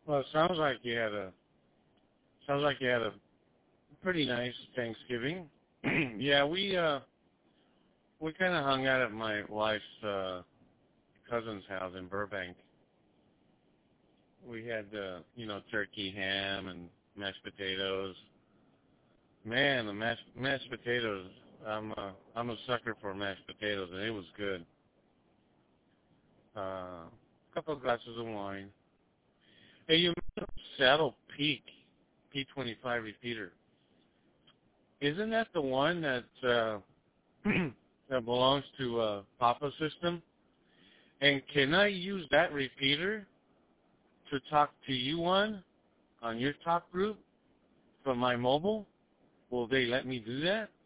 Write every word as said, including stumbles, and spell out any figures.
Well, it sounds like you had a sounds like you had a pretty nice Thanksgiving. Yeah, we uh we kind of hung out at my wife's uh cousin's house in Burbank. We had uh, you know, turkey, ham, and mashed potatoes. Man, the mashed mashed potatoes. I'm uh, I'm a sucker for mashed potatoes, and it was good. Uh, a couple of glasses of wine. Hey, you mentioned Saddle Peak P twenty-five repeater. Isn't that the one that uh, that belongs to uh, Papa System? And can I use that repeater to talk to you on on your talk group from my mobile? Will they let me do that?